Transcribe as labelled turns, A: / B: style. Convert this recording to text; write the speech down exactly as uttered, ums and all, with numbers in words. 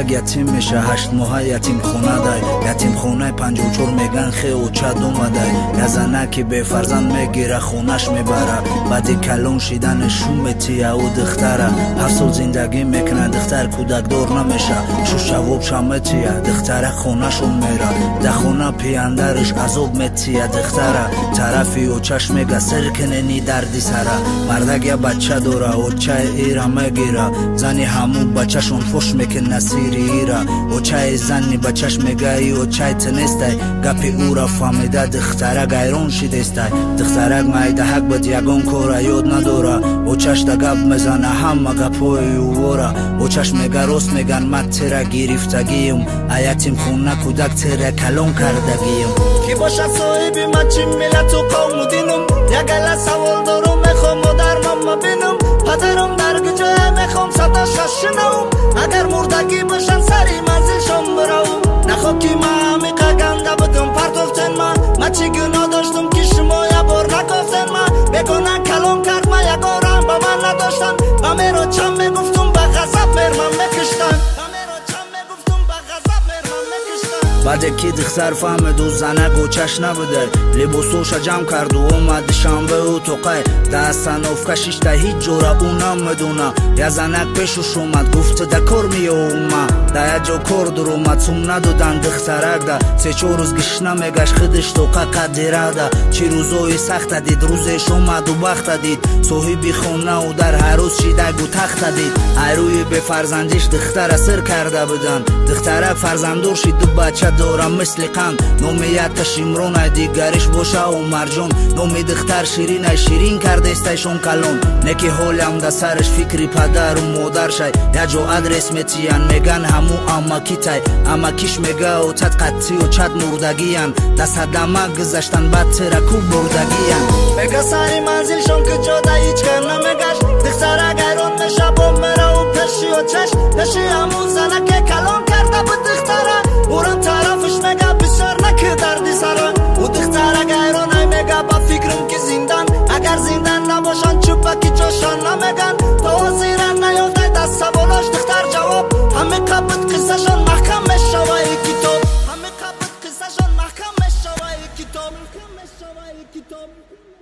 A: мардак ятим меша ҳашт моҳа ятим хона дай ятим хонаи панҷоҳу чор меган хеу чад омадай язанаки бефарзанд мегира хонаш мебара баъди калон шидани шуметияу духтара ҳафт сол зиндагӣ мекуна духтар кӯдакдор намеша шушавоб шаметия духтара хонашон мера да хона пияндариш азоб метия духтара тарафи очаш мега сиркинени дарди сара мардак я бача дора очаи ира мегира зани ҳамун бачашон фош мекина сири ира очаи зани бачаш мегаи очаи тинестай гапи ура фаҳмида духтарак айрон шидестай духтарак майдаҳак бад ягон кора ёд надора очаш да гап мезана ҳама гапҳои увора очаш мега рост меган ма тера гирифтагиюм а ятимхона кӯдак тера калон кардагиюм ки бошад соҳиби ма чӣ миллату қавму динум ягала савол дорум мехом модармамма бинум падарам дар куҷоя мехом садоша шинавум агар мурдагӣ бошан сари манзилшон биравум нахо ки ма амиқа ганда будум партофтен ма ма чӣ гуноҳ доштум ки шумо ябор накофтен ма бегона калон кард ма ягон раҳм ба ман надоштан ма меро чам мегуфтум ба ғазаб мерман мекиштан баъде ки духтар фаҳмиду занак очаш набудай либосоша ҷамъ карду омади шанбеу тоқай дастановкашишда ҳиҷ ҷора ӯ намедона я занак пешуш омад гуфт да кор меёума да яҷо кор дуромад сум надодан духтаракда се чор рӯз гишна мегашт хидиш тоқа қадирада чӣ рӯзои сахта дид рӯзеш омаду бахта дид соҳиби хонау дар ҳаррӯз шидагу тахта дид айрӯи бефарзандиш духтара сир карда будан духтарак фарзанддор шид ду бача дора мисли қанд номи якаш имронай дигариш боша омарҷон номи духтар ширинай ширин кардестайшон калон неки ҳолям да сариш фикри падару модаршай яҷо адрес метиян меган ҳаму амакитай амакиш мегао чад қаттиу чад мурдагиян дастадамак гузаштан бад тера кӯ бурдагиян мега сари манзилшон куҷода ҳиҷ кам намегашт духтарак айрон меша бо мераву пеши очаш пеши ҳамун занаке калон карда буд духтара буран тарафиш мега бисёр накӣ дарди сара у духтарак айрон ай мега ба фикрум ки зиндан агар зиндан набошан чӯпаки ҷошан намеган то ҳозира наёфтай даст саволош духтар ҷавоб ҳамиқа буд қиссашон маҳкам мешаваи китоб ҳамиқа буд қиссашон маҳкам мешаваи китоб